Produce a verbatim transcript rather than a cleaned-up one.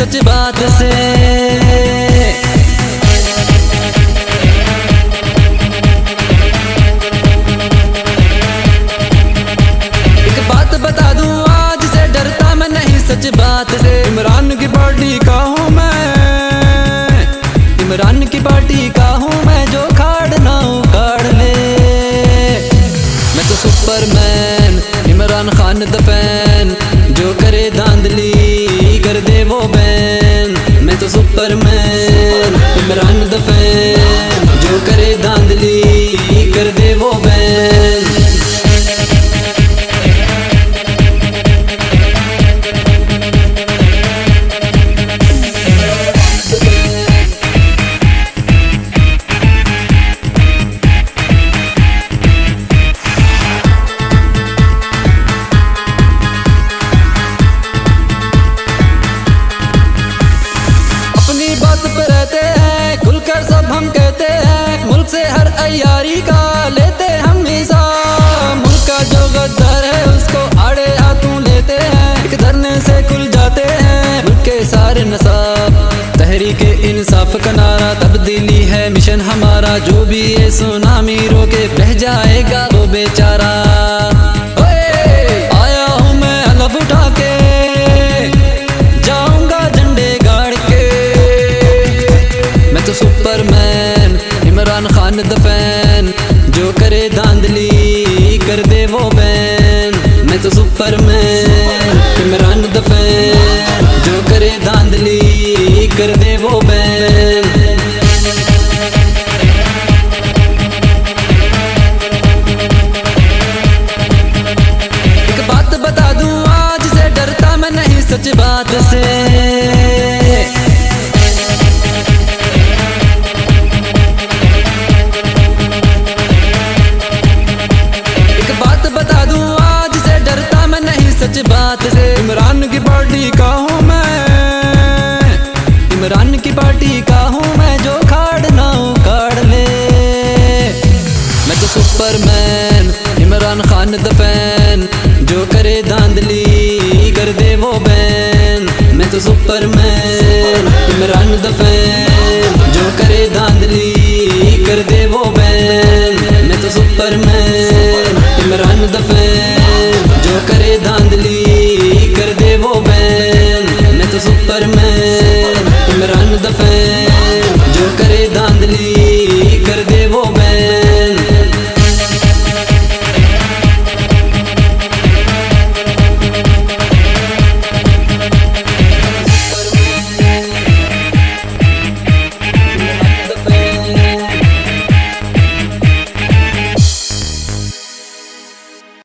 सच बात से। एक बात बता दूं आज से, डरता मैं नहीं सच बात से। इमरान की पार्टी का हूँ मैं, इमरान की पार्टी का हूँ मैं, जो खाड़ ना उखाड़ ले। मैं तो Superman, Imran Khan the fan, जो करे धांधली कर दे वो बैन। मैं तो सुपरमैन, इमरान द फैन, जो करे धांधली कर दे वो बैन। बात पे रहते हैं, खुलकर सब हम कहते हैं, मुल्क से हर अयारी का लेते हम हिसाब। मुल्क का जो गद्दार है उसको आड़े हाथों लेते हैं, एक धरने से खुल जाते हैं मुल्क के सारे नसाब। तहरीक इंसाफ का नारा तब्दीली है मिशन हमारा, जो भी ये सुनामी रोके बह जाएगा वो बेचारा। आया हूँ मैं अलग उठा के, जाऊंगा झंडे गाड़ के। मैं तो Superman, Imran Khan the fan, जो करे धांधली कर दे वो बैन। मैं तो सुपरमैन, इमरान द फैन, जो करे धांधली कर दे वो बैन। एक बात बता दूं आज से, डरता मैं नहीं सच बात से। सच बात से, इमरान की पार्टी का हूँ मैं, इमरान की पार्टी का हूँ मैं, जो खाड़ ना उखाड़ ले। मैं तो Superman, Imran Khan the fan, जो करे धांधली कर दे वो बैन। मैं तो सुपरमैन, इमरान द फैन,